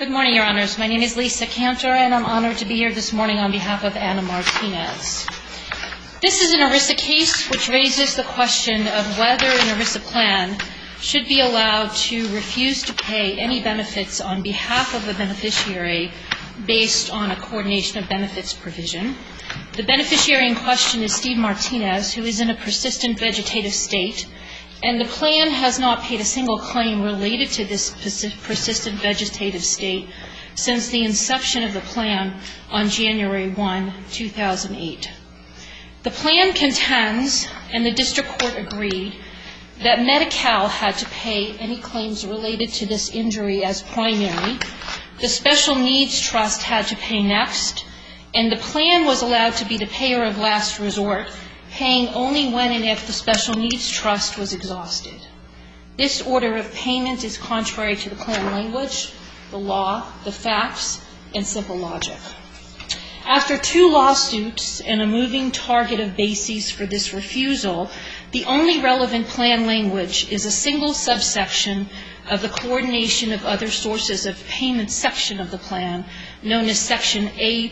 Good morning, Your Honors. My name is Lisa Cantor, and I'm honored to be here this morning on behalf of Anna Martinez. This is an ERISA case which raises the question of whether an ERISA plan should be allowed to refuse to pay any benefits on behalf of the beneficiary based on a coordination of benefits provision. The beneficiary in question is Steve Martinez, who is in a persistent vegetative state, and the plan has not paid a single claim related to this persistent vegetative state since the inception of the plan on January 1, 2008. The plan contends, and the district court agreed, that Medi-Cal had to pay any claims related to this injury as primary. The Special Needs Trust had to pay next, and the plan was allowed to be the payer of last resort, paying only when and if the Special Needs Trust was exhausted. This order of payment is contrary to the plan language, the law, the facts, and simple logic. After 2 lawsuits and a moving target of bases for this refusal, the only relevant plan language is a single subsection of the coordination of other sources of payment section of the plan, known as Section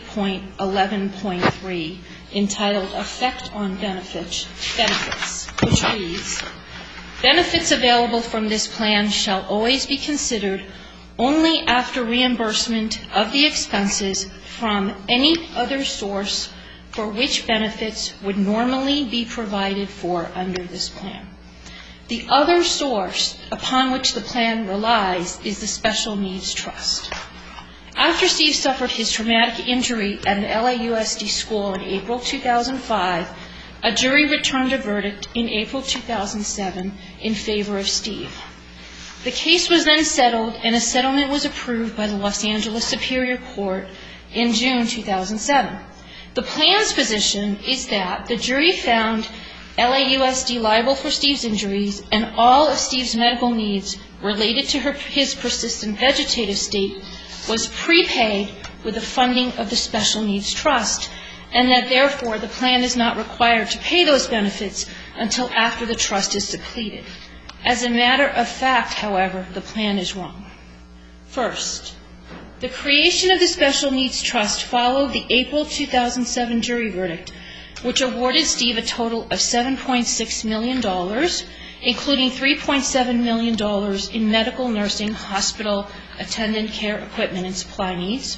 A.11.3, entitled Effect on Benefits, which reads, benefits available from this plan shall always be considered only after reimbursement of the expenses from any other source for which benefits would normally be provided for under this plan. The other source upon which the plan relies is the Special Needs Trust. After Steve suffered his traumatic injury at an LAUSD school in April 2005, a jury returned a verdict in April 2007 in favor of Steve. The case was then settled, and a settlement was approved by the Los Angeles Superior Court in June 2007. The plan's position is that the jury found LAUSD liable for Steve's injuries and all of Steve's medical needs related to his persistent vegetative state was prepaid with the funding of the Special Needs Trust, and that therefore the plan is not required to pay those benefits until after the trust is depleted. As a matter of fact, however, the plan is wrong. First, the creation of the Special Needs Trust followed the April 2007 jury verdict, which awarded Steve a total of $7.6 million, including $3.7 million in medical, nursing, hospital, attendant care, equipment, and supply needs,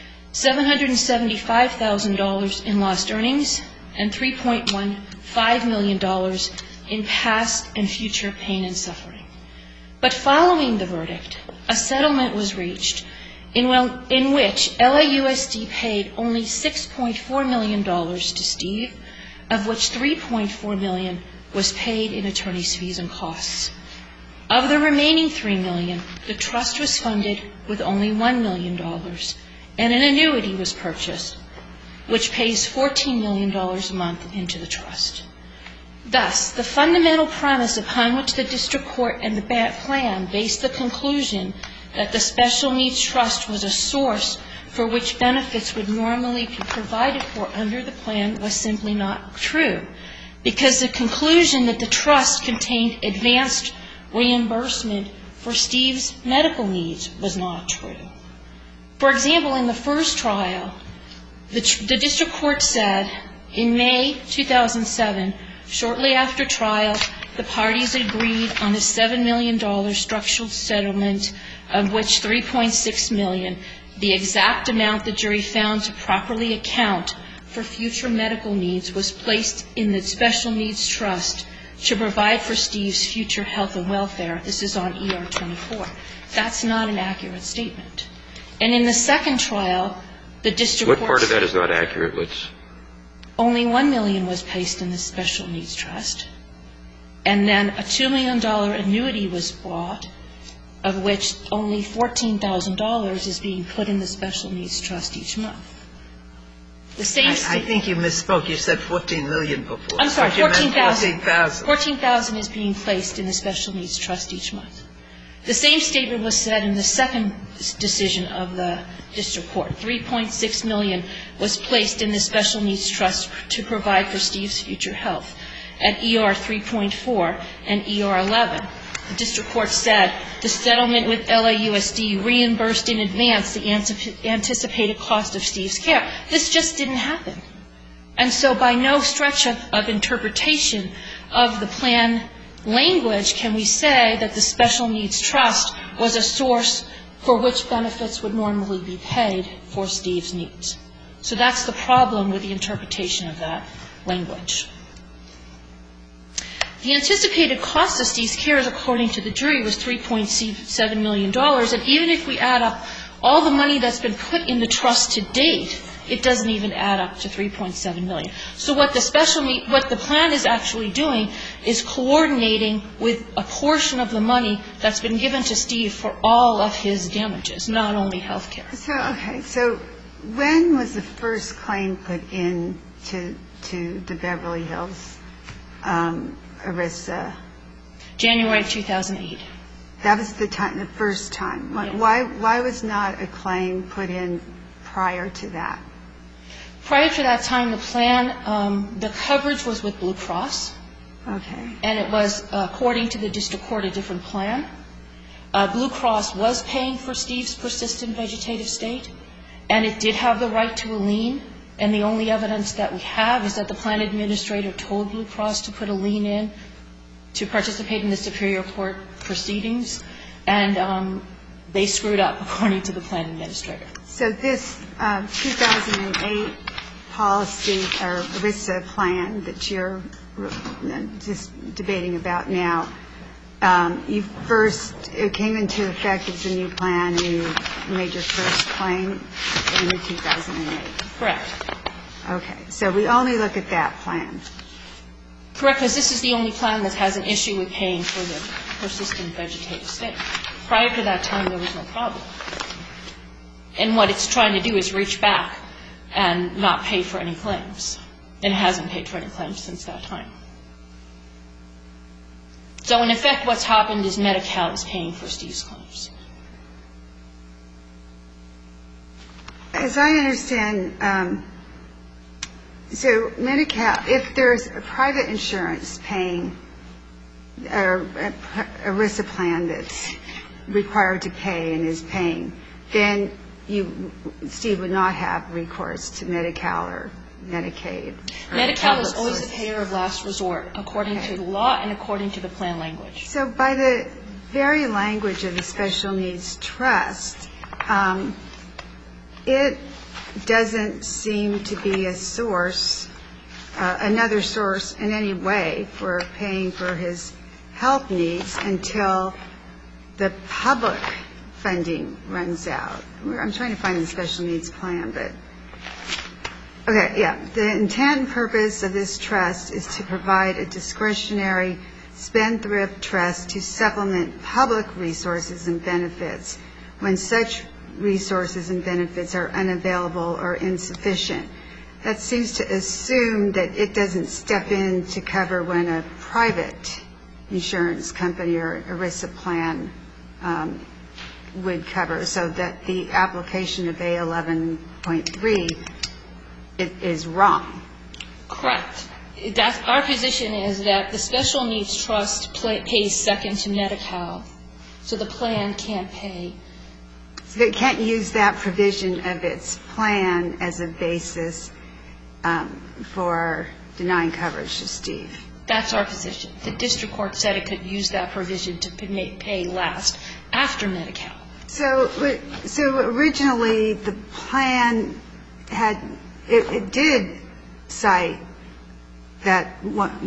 $775,000 in lost earnings, and $3.15 million in past and future pain and suffering. But following the verdict, a settlement was reached in which LAUSD paid only $6.4 million to Steve, of which $3.4 million was paid in attorney's fees and costs. Of the remaining $3 million, the trust was funded with only $1 million, and an annuity was purchased, which pays $14 million a month into the trust. Thus, the fundamental premise upon which the district court and the plan based the conclusion that the Special Needs Trust was a source for which benefits would normally be provided for under the plan was simply not true, because the conclusion that the trust contained advanced reimbursement for Steve's medical needs was not true. For example, in the first trial, the district court said in May 2007, shortly after trial, the parties agreed on a $7 million structural settlement, of which $3.6 million, the exact amount the jury found to properly account for future medical needs, was placed in the Special Needs Trust to provide for Steve's future health and welfare. This is on ER 24. That's not an accurate statement. And in the second trial, the district court... What part of that is not accurate? Only $1 million was placed in the Special Needs Trust, and then a $2 million annuity was bought, of which only $14,000 is being put in the Special Needs Trust each month. I think you misspoke. You said $14 million before. I'm sorry, $14,000. $14,000. $14,000 is being placed in the Special Needs Trust each month. The same statement was said in the second decision of the district court. $3.6 million was placed in the Special Needs Trust to provide for Steve's future health at ER 3.4 and ER 11. The district court said the settlement with LAUSD reimbursed in advance the anticipated cost of Steve's care. This just didn't happen. And so by no stretch of interpretation of the plan language can we say that the special needs trust was a source for which benefits would normally be paid for Steve's needs. So that's the problem with the interpretation of that language. The anticipated cost of Steve's care, according to the jury, was $3.7 million. And even if we add up all the money that's been put in the trust to date, it doesn't even add up to $3.7 million. So what the plan is actually doing is coordinating with a portion of the money that's been given to Steve for all of his damages, not only health care. So when was the first claim put in to the Beverly Hills ERISA? January 2008. That was the first time. Yes. Why was not a claim put in prior to that? Prior to that time, the plan, the coverage was with Blue Cross. Okay. And it was, according to the district court, a different plan. Blue Cross was paying for Steve's persistent vegetative state, and it did have the right to a lien. And the only evidence that we have is that the plan administrator told Blue Cross to put a lien in to participate in the Superior Court proceedings, and they screwed up, according to the plan administrator. So this 2008 policy or ERISA plan that you're just debating about now, it came into effect as a new plan, and you made your first claim in 2008. Correct. Okay. So we only look at that plan. Correct, because this is the only plan that has an issue with paying for the persistent vegetative state. Prior to that time, there was no problem. And what it's trying to do is reach back and not pay for any claims. And it hasn't paid for any claims since that time. So, in effect, what's happened is Medi-Cal is paying for Steve's claims. As I understand, so Medi-Cal, if there's a private insurance paying, or a ERISA plan that's required to pay and is paying, then Steve would not have recourse to Medi-Cal or Medicaid. Medi-Cal is always the payer of last resort, according to the law and according to the plan language. So by the very language of the Special Needs Trust, it doesn't seem to be a source, another source in any way for paying for his health needs until the public funding runs out. I'm trying to find the Special Needs Plan, but okay, yeah. The intent and purpose of this trust is to provide a discretionary spendthrift trust to supplement public resources and benefits when such resources and benefits are unavailable or insufficient. That seems to assume that it doesn't step in to cover when a private insurance company or ERISA plan would cover, so that the application of A11.3 is wrong. Correct. Our position is that the Special Needs Trust pays second to Medi-Cal, so the plan can't pay. So they can't use that provision of its plan as a basis for denying coverage to Steve. That's our position. The district court said it could use that provision to pay last after Medi-Cal. So originally the plan it did cite that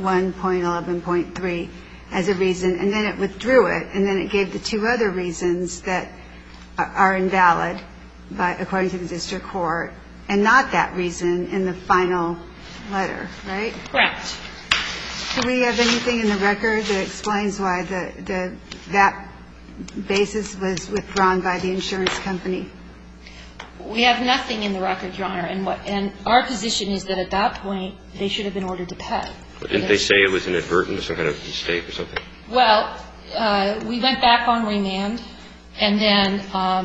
1.11.3 as a reason, and then it withdrew it, and then it gave the two other reasons that are invalid according to the district court, and not that reason in the final letter, right? Correct. Do we have anything in the record that explains why that basis was withdrawn by the insurance company? We have nothing in the record, Your Honor, and our position is that at that point they should have been ordered to pay. Didn't they say it was inadvertent, some kind of mistake or something? Well, we went back on remand, and then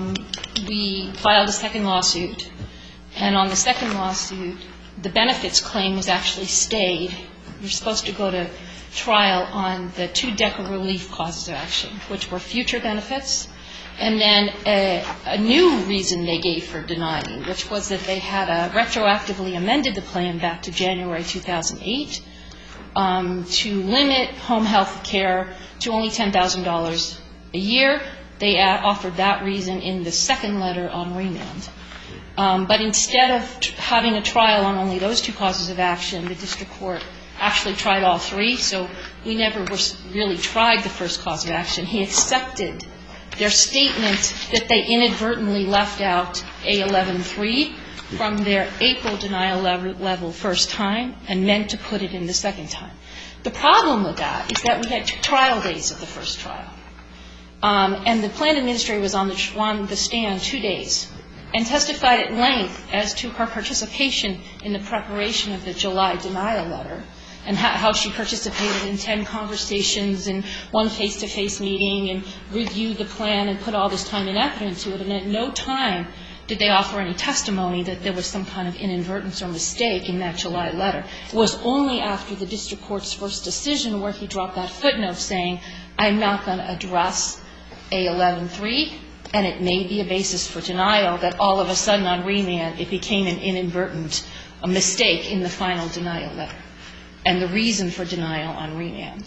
we filed a second lawsuit. And on the second lawsuit, the benefits claim was actually stayed. You're supposed to go to trial on the two DECA relief causes of action, which were future benefits, and then a new reason they gave for denying, which was that they had retroactively amended the plan back to January 2008 to limit home health care to only $10,000 a year. They offered that reason in the second letter on remand. But instead of having a trial on only those two causes of action, the district court actually tried all three, so we never really tried the first cause of action. He accepted their statement that they inadvertently left out A11-3 from their April denial level first time and meant to put it in the second time. The problem with that is that we had 2 trial days of the first trial. And the plan administrator was on the stand 2 days and testified at length as to her participation in the preparation of the July denial letter and how she participated in 10 conversations and 1 face-to-face meeting and reviewed the plan and put all this time and effort into it. And at no time did they offer any testimony that there was some kind of inadvertence or mistake in that July letter. It was only after the district court's first decision where he dropped that footnote saying, I'm not going to address A11-3, and it may be a basis for denial, that all of a sudden on remand it became an inadvertent mistake in the final denial letter and the reason for denial on remand.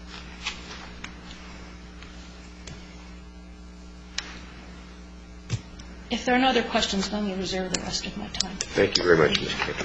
If there are no other questions, let me reserve the rest of my time. Thank you very much, Ms. Kidder.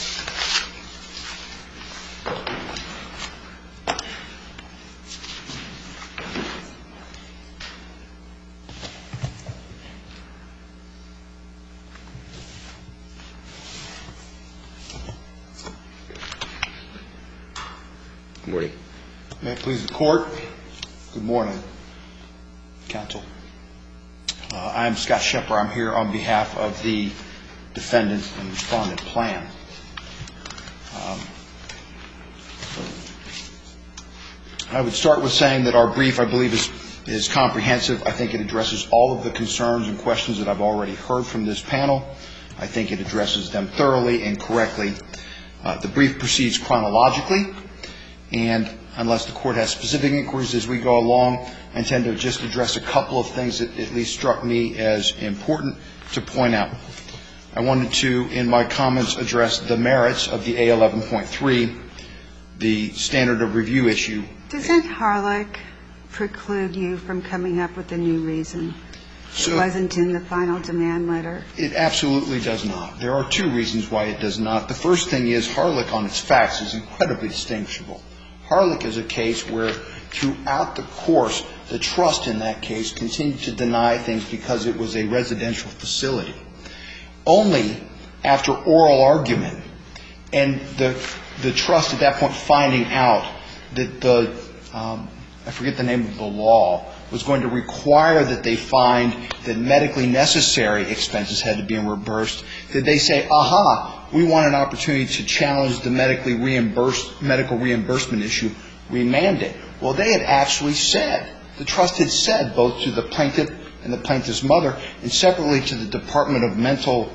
Good morning. May it please the Court. Good morning, Counsel. I'm Scott Shepard. I'm here on behalf of the defendant and respondent plan. I would start with saying that our brief, I believe, is comprehensive. I think it addresses all of the concerns and questions that I've already heard from this panel. I think it addresses them thoroughly and correctly. The brief proceeds chronologically, and unless the Court has specific inquiries as we go along, I intend to just address a couple of things that at least struck me as important to point out. I wanted to, in my comments, address the merits of the A11.3, the standard of review issue. Doesn't Harlech preclude you from coming up with a new reason? It wasn't in the final demand letter. It absolutely does not. There are 2 reasons why it does not. The first thing is Harlech on its facts is incredibly distinguishable. Harlech is a case where throughout the course, the trust in that case continued to deny things because it was a residential facility. Only after oral argument and the trust at that point finding out that I forget the name of the law, was going to require that they find that medically necessary expenses had to be reimbursed, did they say, aha, we want an opportunity to challenge the medical reimbursement issue, remand it. Well, they had actually said, the trust had said both to the plaintiff and the plaintiff's mother and separately to the Department of Mental,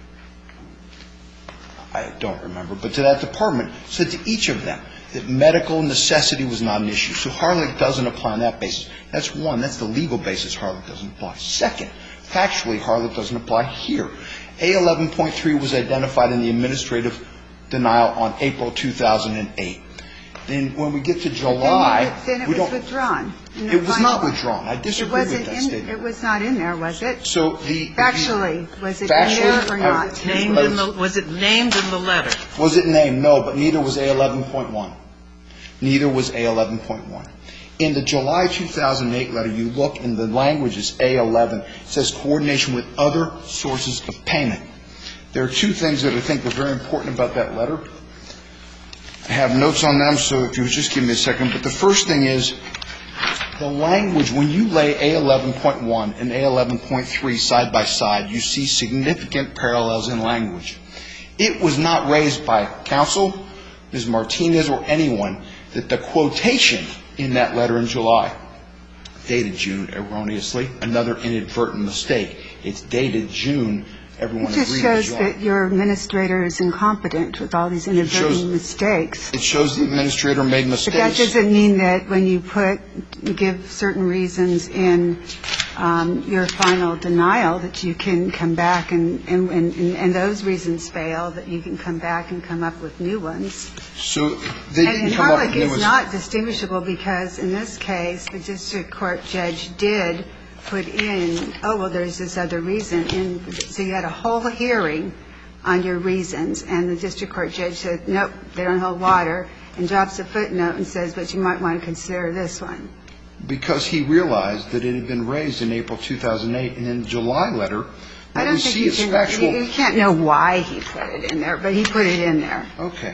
I don't remember, but to that department, said to each of them that medical necessity was not an issue. So Harlech doesn't apply on that basis. That's one. That's the legal basis Harlech doesn't apply. Second, factually, Harlech doesn't apply here. A11.3 was identified in the administrative denial on April 2008. Then when we get to July, then it was withdrawn. It was not withdrawn. I disagree with that statement. It was not in there, was it? So factually, was it in there or not? Was it named in the letter? Was it named? No, but neither was A11.1. Neither was A11.1. In the July 2008 letter, you look in the language is A11. It says coordination with other sources of payment. There are 2 things that I think are very important about that letter. I have notes on them, so if you would just give me a second. But the first thing is the language, when you lay A11.1 and A11.3 side by side, you see significant parallels in language. It was not raised by counsel, Ms. Martinez, or anyone that the quotation in that letter in July, dated June erroneously, another inadvertent mistake. It's dated June everyone agreed. It just shows in July. that your administrator is incompetent with all these inadvertent mistakes. It shows the administrator made mistakes. But that doesn't mean that when you give certain reasons in your final denial that you can come back and those reasons fail, that you can come back and come up with new ones. So they didn't come up with new ones. And Harlech is not distinguishable because in this case, the district court judge did put in, there's this other reason. And so you had a whole hearing on your reasons, and the district court judge said, nope, they don't hold water, and drops a footnote and says, but you might want to consider this one. Because he realized that it had been raised in April 2008, and in the July letter, what we see is factual. You can't know why he put it in there, but he put it in there. Okay.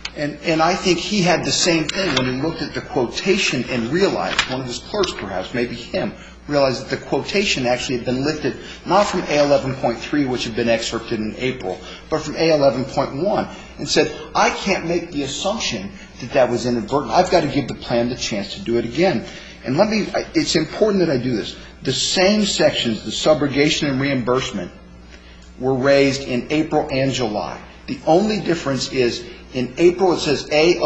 And I think he had the same thing when he looked at the quotation and realized, one of his clerks perhaps, maybe him, realized that the quotation actually had been lifted not from A11.3, which had been excerpted in April, but from A11.1, and said, I can't make the assumption that that was inadvertent. I've got to give the plan the chance to do it again. And it's important that I do this. The same sections, the subrogation and reimbursement, were raised in April and July. The only difference is in April it says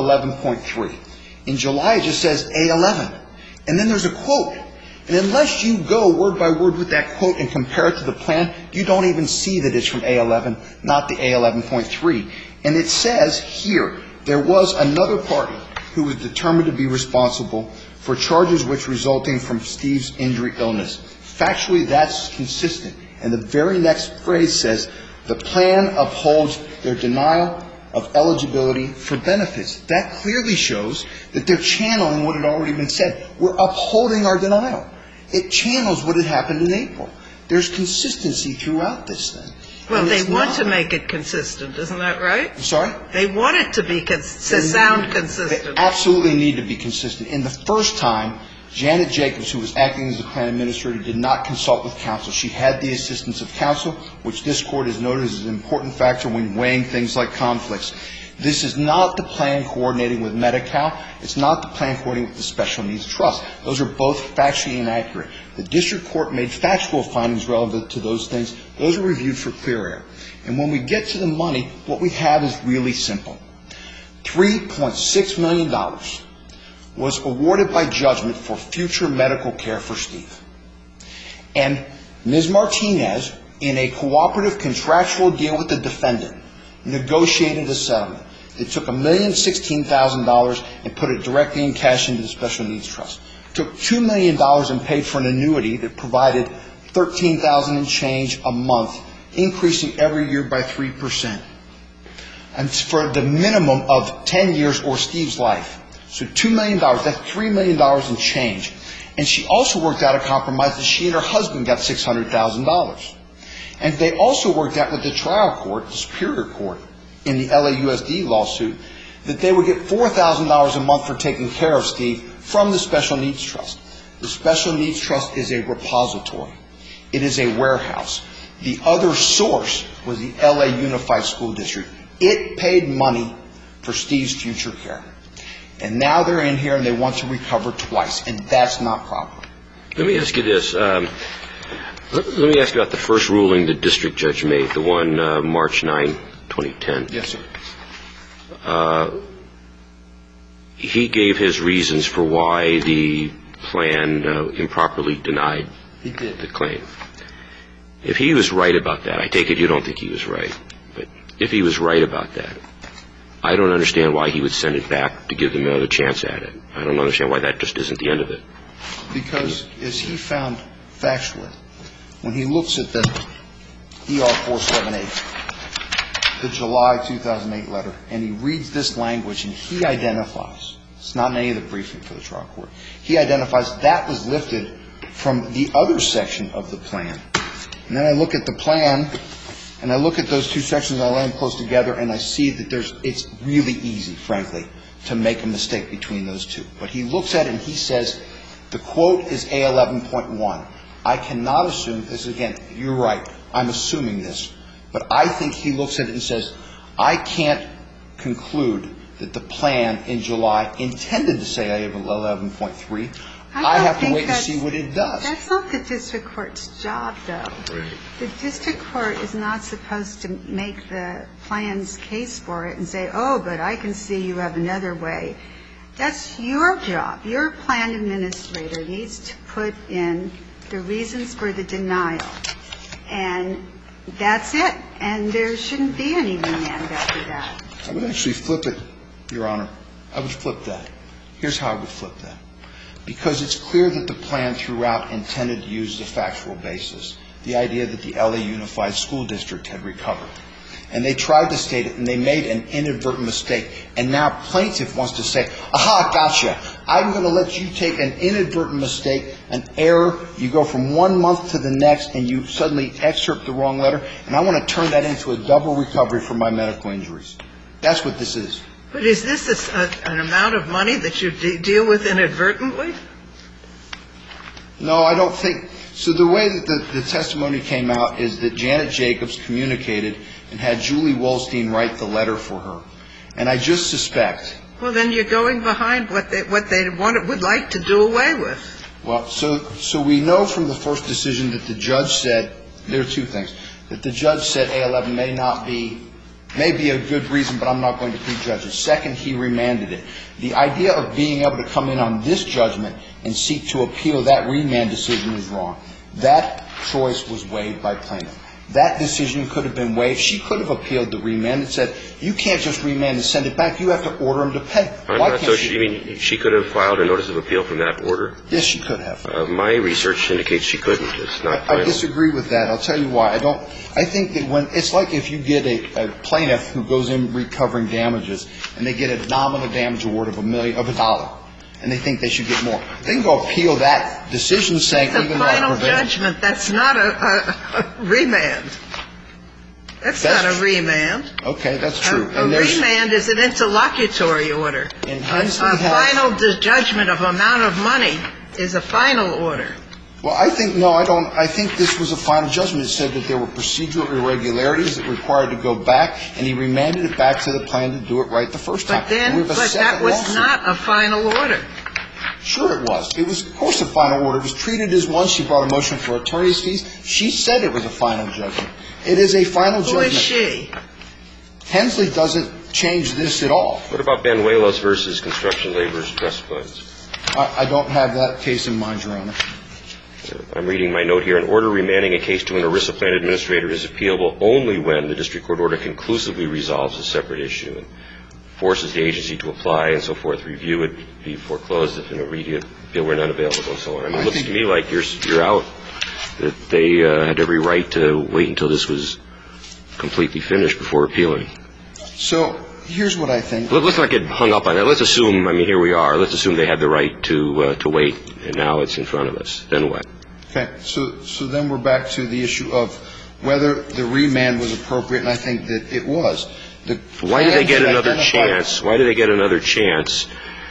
A11.3. In July it just says A11. And then there's a quote. And unless you go word by word with that quote and compare it to the plan, you don't even see that it's from A11, not the A11.3. And it says here, there was another party who was determined to be responsible for charges which resulting from Steve's injury illness. Factually, that's consistent. And the very next phrase says, the plan upholds their denial of eligibility for benefits. That clearly shows that they're channeling what had already been said. We're upholding our denial. It channels what had happened in April. There's consistency throughout this thing. Well, they want to make it consistent, isn't that right? I'm sorry? They want it to sound consistent. They absolutely need to be consistent. In the first time, Janet Jacobs, who was acting as the plan administrator, did not consult with counsel. She had the assistance of counsel, which this Court has noted is an important factor when weighing things like conflicts. This is not the plan coordinating with Medi-Cal. It's not the plan coordinating with the Special Needs Trust. Those are both factually inaccurate. The district court made factual findings relevant to those things. Those are reviewed for clear error. And when we get to the money, what we have is really simple. $3.6 million was awarded by judgment for future medical care for Steve. And Ms. Martinez, in a cooperative contractual deal with the defendant, negotiated a settlement. It took $1,016,000 and put it directly in cash into the Special Needs Trust. Took $2 million and paid for an annuity that provided $13,000 and change a month, increasing every year by 3%. And for the minimum of 10 years or Steve's life. So $2 million, that's $3 million in change. And she also worked out a compromise that she and her husband got $600,000. And they also worked out with the trial court, the Superior Court, in the LAUSD lawsuit, that they would get $4,000 a month for taking care of Steve from the Special Needs Trust. The Special Needs Trust is a repository. It is a warehouse. The other source was the LA Unified School District. It paid money for Steve's future care. And now they're in here and they want to recover twice, and that's not proper. Let me ask you this. Let me ask you about the first ruling the district judge made, the one March 9, 2010. Yes, sir. He gave his reasons for why the plan improperly denied the claim. If he was right about that, I take it you don't think he was right, but if he was right about that, I don't understand why he would send it back to give them another chance at it. I don't understand why that just isn't the end of it. Because, as he found factually, when he looks at the ER 478, the July 2008 letter, and he reads this language and he identifies, it's not in any of the briefing for the trial court, he identifies that was lifted from the other section of the plan. And then I look at the plan, and I look at those two sections, I lay them close together, and I see that it's really easy, frankly, to make a mistake between those two. But he looks at it and he says, the quote is A11.1. I cannot assume, this again, you're right, I'm assuming this, but I think he looks at it and says, I can't conclude that the plan in July intended to say A11.3. I have to wait and see what it does. That's not the district court's job, though. Right. The district court is not supposed to make the plan's case for it and say, oh, but I can see you have another way. That's your job. Your plan administrator needs to put in the reasons for the denial. And that's it. And there shouldn't be any remand after that. I would actually flip it, Your Honor. I would flip that. Here's how I would flip that. Because it's clear that the plan throughout intended to use the factual basis, the idea that the L.A. Unified School District had recovered. And they tried to state it, and they made an inadvertent mistake. And now plaintiff wants to say, aha, gotcha. I'm going to let you take an inadvertent mistake, an error. You go from 1 month to the next, and you suddenly excerpt the wrong letter. And I want to turn that into a double recovery for my medical injuries. That's what this is. But is this an amount of money that you deal with inadvertently? No, I don't think. So the way that the testimony came out is that Janet Jacobs communicated and had Julie Wolstein write the letter for her. And I just suspect. Well, then you're going behind what they would like to do away with. Well, so we know from the first decision that the judge said, there are two things, that the judge said A11 may be a good reason, but I'm not going to prejudge it. Second, he remanded it. The idea of being able to come in on this judgment and seek to appeal that remand decision is wrong. That choice was waived by plaintiff. That decision could have been waived. She could have appealed the remand and said, you can't just remand and send it back. You have to order him to pay. Why can't she? You mean she could have filed a notice of appeal from that order? Yes, she could have. My research indicates she couldn't. It's not final. I disagree with that. I'll tell you why. I think that when it's like if you get a plaintiff who goes in recovering damages and they get a nominal damage award of $1, and they think they should get more. They can go appeal that decision saying it's even a final judgment. That's not a remand. That's not a remand. Okay, that's true. A remand is an interlocutory order. A final judgment of amount of money is a final order. Well, I think this was a final judgment. It said that there were procedural irregularities that required to go back, and he remanded it back to the plan to do it right the first time. But that was not a final order. Sure it was. It was, of course, a final order. It was treated as one. She brought a motion for attorney's fees. She said it was a final judgment. It is a final judgment. Who is she? Hensley doesn't change this at all. What about Banuelos versus Construction Laborers Trust Funds? I don't have that case in mind, Your Honor. I'm reading my note here. An order remanding a case to an ERISA plan administrator is appealable only when the district court order conclusively resolves a separate issue and forces the agency to apply and so forth, review it, be foreclosed if an appeal were not available and so on. I mean, it looks to me like you're out, that they had every right to wait until this was completely finished before appealing. So here's what I think. Let's not get hung up on that. Let's assume, here we are. Let's assume they had the right to wait, and now it's in front of us. Then what? Okay. So then we're back to the issue of whether the remand was appropriate, and I think that it was. Why did they get another chance? Why did they get another chance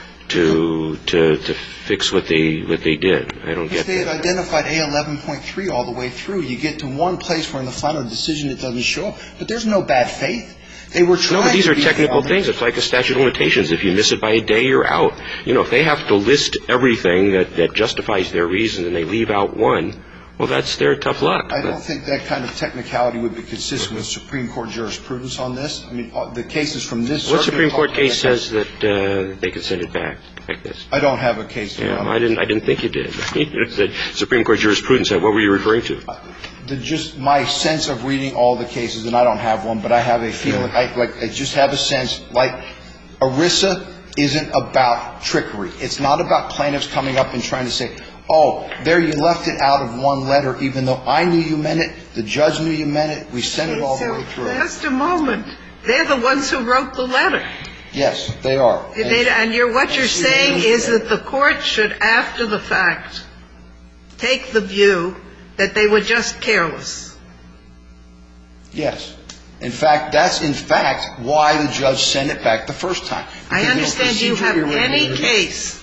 to fix what they did? I don't get that. They had identified A11.3 all the way through. You get to one place where in the final decision it doesn't show up, but there's no bad faith. They were trying. No, but these are technical things. It's like a statute of limitations. If you miss it by a day, you're out. If they have to list everything that justifies their reason and they leave out one, well, that's their tough luck. I don't think that kind of technicality would be consistent with Supreme Court jurisprudence on this. I mean, the cases from this circuit. What Supreme Court case says that they could send it back like this? I don't have a case. Yeah, I didn't think you did. Supreme Court jurisprudence. What were you referring to? Just my sense of reading all the cases, and I don't have one, but I have a feeling. I just have a sense like ERISA isn't about trickery. It's not about plaintiffs coming up and trying to say, oh, there you left it out of one letter, even though I knew you meant it, the judge knew you meant it, we sent it all the way through. Just a moment. They're the ones who wrote the letter. Yes, they are. What you're saying is that the court should, after the fact, take the view that they were just careless. Yes. In fact, that's why the judge sent it back the first time. I understand you have any case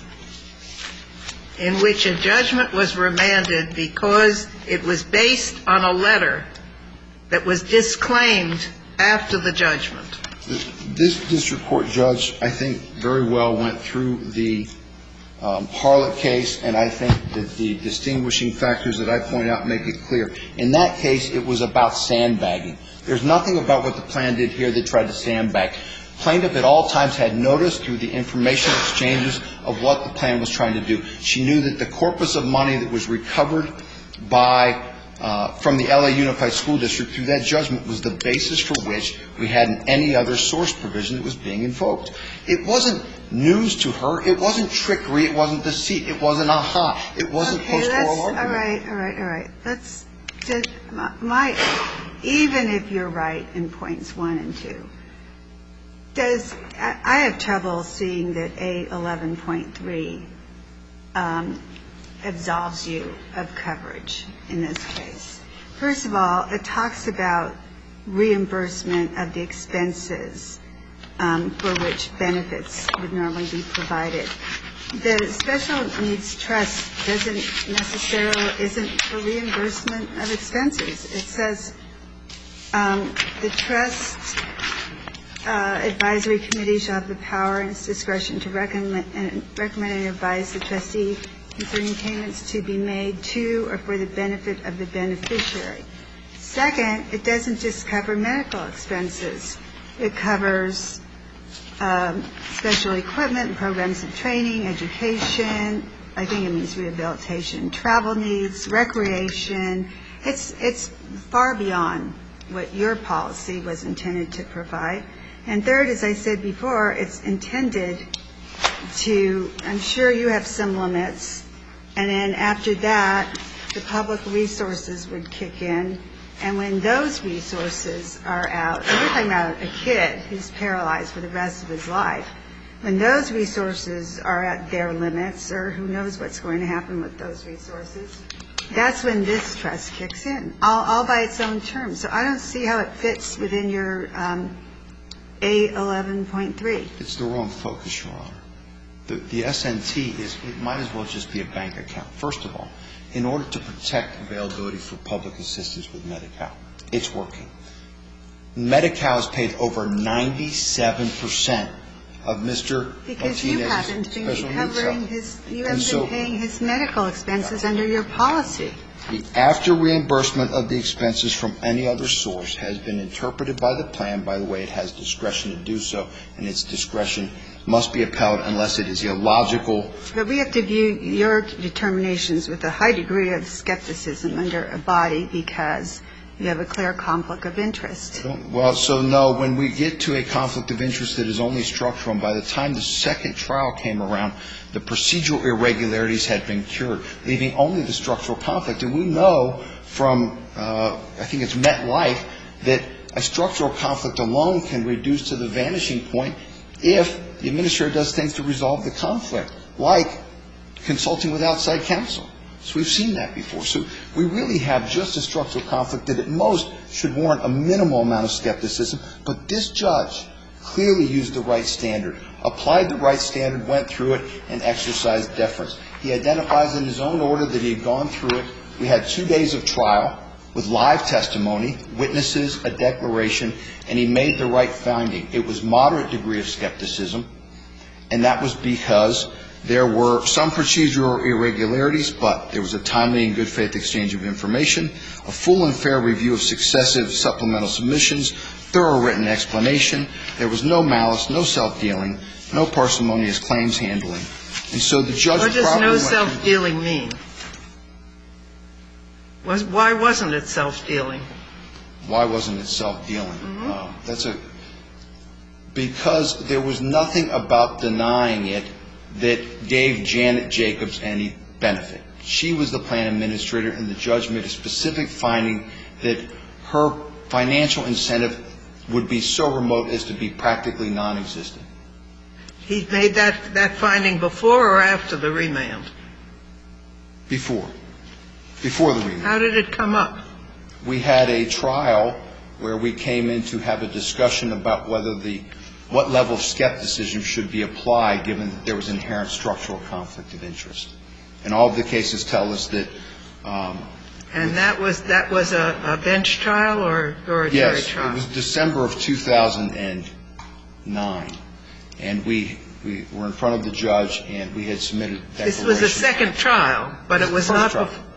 in which a judgment was remanded because it was based on a letter that was disclaimed after the judgment. This district court judge, I think, very well went through the Harlot case, and I think that the distinguishing factors that I point out make it clear. In that case, it was about sandbagging. There's nothing about what the plan did here that tried to sandbag. Plaintiff at all times had notice through the information exchanges of what the plan was trying to do. She knew that the corpus of money that was recovered from the L.A. Unified School District through that judgment was the basis for which we had any other source provision that was being invoked. It wasn't news to her. It wasn't trickery. It wasn't deceit. It wasn't aha. It wasn't post-oral argument. All right. Let's just even if you're right in points 1 and 2, I have trouble seeing that A11.3 absolves you of coverage in this case. First of all, it talks about reimbursement of the expenses for which benefits would normally be provided. The Special Needs Trust isn't for reimbursement of expenses. It says the trust advisory committee shall have the power and its discretion to recommend and advise the trustee concerning payments to be made to or for the benefit of the beneficiary. Second, it doesn't just cover medical expenses. It covers special equipment, programs of training, education. I think it means rehabilitation, travel needs, recreation. It's far beyond what your policy was intended to provide. And third, as I said before, it's intended to, I'm sure you have some limits, and then after that, the public resources would kick in, and when those resources are out, and we're talking about a kid who's paralyzed for the rest of his life, when those resources are at their limits, or who knows what's going to happen with those resources, that's when this trust kicks in, all by its own terms. So I don't see how it fits within your A11.3. It's the wrong focus, Your Honor. The SNT might as well just be a bank account. First of all, in order to protect availability for public assistance with Medi-Cal, it's working. Medi-Cal has paid over 97% of Mr. Because you haven't Martinez's been special covering needs. you haven't been paying his medical expenses under your policy. The after reimbursement of the expenses from any other source has been interpreted by the plan. By the way, it has discretion to do so, and its discretion must be upheld unless it is illogical. But we have to view your determinations with a high degree of skepticism under a body because you have a clear conflict of interest. Well, so no, when we get to a conflict of interest that is only structural, and by the time the second trial came around, the procedural irregularities had been cured, leaving only the structural conflict. And we know from, I think it's MetLife, that a structural conflict alone can reduce to the vanishing point if the administrator does things to resolve the conflict, like consulting with outside counsel. So we've seen that before. So we really have just a structural conflict that at most should warrant a minimal amount of skepticism. But this judge clearly used the right standard, applied the right standard, went through it, and exercised deference. He identifies in his own order that he had gone through it. We had 2 days of trial with live testimony, witnesses, a declaration, and he made the right finding. It was moderate degree of skepticism, and that was because there were some procedural irregularities, but there was a timely and good faith exchange of information, a full and fair review of successive supplemental submissions, thorough written explanation. There was no malice, no self-dealing, no parsimonious claims handling. And so the judge probably What does no self-dealing mean? Why wasn't it self-dealing? Why wasn't it self-dealing? Because there was nothing about denying it that gave Janet Jacobs any benefit. She was the plan administrator, and the judge made a specific finding that her financial incentive would be so remote as to be practically non-existent. He made that finding before or after the remand? Before. Before the remand. How did it come up? We had a trial where we came in to have a discussion about what level of skepticism should be applied given that there was inherent structural conflict of interest. And all of the cases tell us that. And that was a bench trial or a jury trial? Yes, it was December of 2009. And we We were in front of the judge, and we had submitted declarations. This was a second trial, but it was not.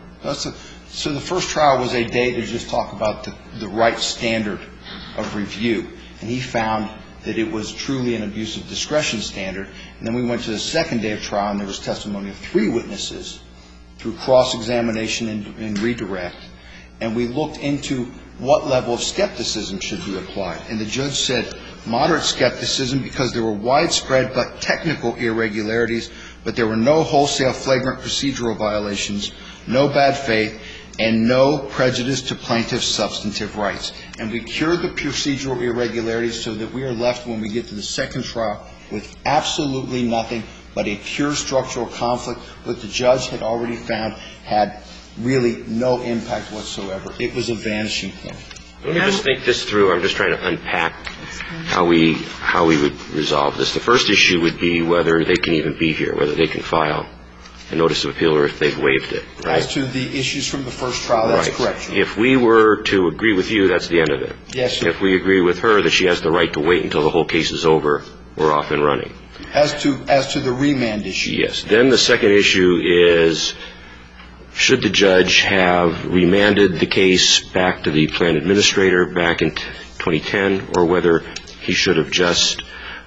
So the first trial was a day to just talk about the right standard of review. And he found that it was truly an abuse of discretion standard. And then we went to the second day of trial, and there was testimony of 3 witnesses through cross-examination and redirect. And we looked into what level of skepticism should be applied. And the judge said moderate skepticism because there were widespread but technical irregularities, but there were no wholesale flagrant procedural violations, no bad faith, and no prejudice to plaintiff's substantive rights. And we cured the procedural irregularities so that we are left, when we get to the second trial, with absolutely nothing but a pure structural conflict that the judge had already found had really no impact whatsoever. It was a vanishing point. Let me just think this through. I'm just trying to unpack how we would resolve this. The first issue would be whether they can even be here, whether they can file a notice of appeal or if they've waived it. Right? As to the issues from the first trial, that's correct. If we were to agree with you, that's the end of it. Yes, sir. If we agree with her that she has the right to wait until the whole case is over, we're off and running. As to the remand issue. Yes. Then the second issue is, should the judge have remanded the case back to the plan administrator back in 2010, or whether he should have just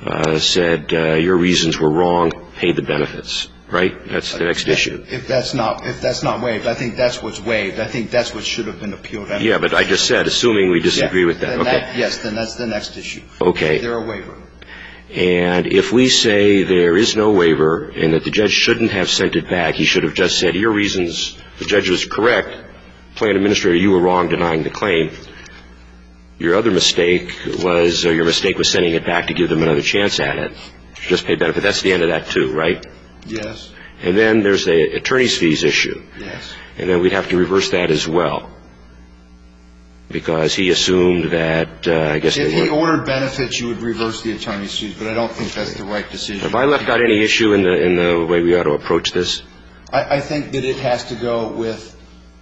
said, your reasons were wrong, pay the benefits. Right? That's the next issue. If that's not waived, I think that's what's waived. I think that's what should have been appealed. Yeah, but I just said, assuming we disagree with that. Okay. Yes, then that's the next issue. Okay. Is there a waiver? And if we say there is no waiver and that the judge shouldn't have sent it back, he should have just said, your reasons, the judge was correct, plan administrator, you were wrong denying the claim. Your other mistake was, your mistake was sending it back to give them another chance at it. Just pay benefit. That's the end of that too, right? Yes. And then there's the attorney's fees issue. Yes. And then we'd have to reverse that as well. Because he assumed that, I guess... If he ordered benefits, you would reverse the attorney's fees, but I don't think that's the right decision. Have I left out any issue in the way we ought to approach this? I think that it has to go with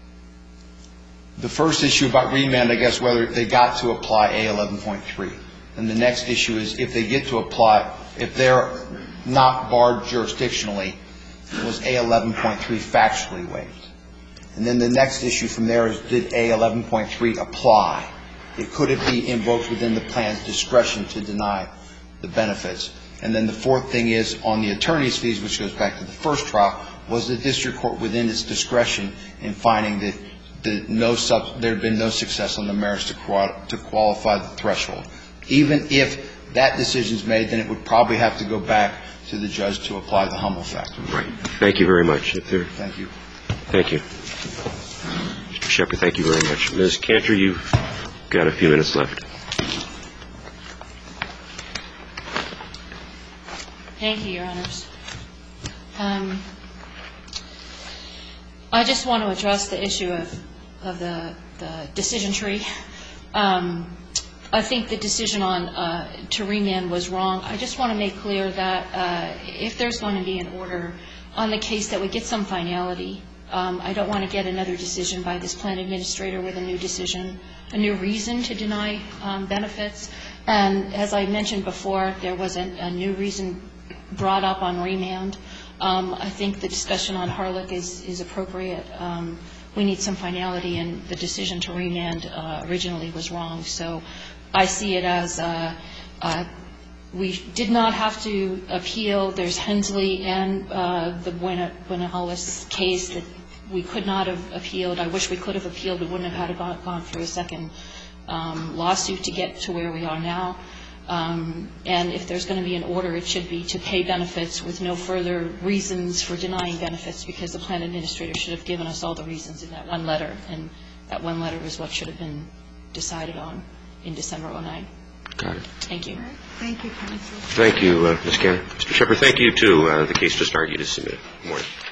the first issue about remand, I guess, whether they got to apply A11.3. And the next issue is if they get to apply, if they're not barred jurisdictionally, was A11.3 factually waived. And then the next issue from there is, did A11.3 apply? Could it be invoked within the plan's discretion to deny the benefits? And then the fourth thing is, on the attorney's fees, which goes back to the first trial, was the district court within its discretion in finding that there had been no success on the merits to qualify the threshold. Even if that decision is made, then it would probably have to go back to the judge to apply the Hummel factor. Right. Thank you very much. Thank you. Thank you. Mr. Shepard, thank you very much. Ms. Cantor, you've got a few minutes left. Thank you, Your Honors. I just want to address the issue of the decision tree. I think the decision to remand was wrong. I just want to make clear that if there's going to be an order on the case that would get some finality, I don't want to get another decision by this plan administrator with a new decision, a new reason to deny benefits. And as I mentioned before, there was a new reason brought up on remand. I think the discussion on Harlech is appropriate. We need some finality, and the decision to remand originally was wrong. So I see it as we did not have to appeal. There's Hensley and the Buenaholis case that we could not have appealed. I wish we could have appealed. We wouldn't have had to gone through a second lawsuit to get to where we are now. And if there's going to be an order, it should be to pay benefits with no further reasons for denying benefits, because the plan administrator should have given us all the reasons in that one letter, and that one letter is what should have been decided on in December 2009. Got it. Thank you. Thank you, counsel. Thank you, Ms. Cantor. Mr. Shepard, thank you, too. The case just argued is submitted. Good morning.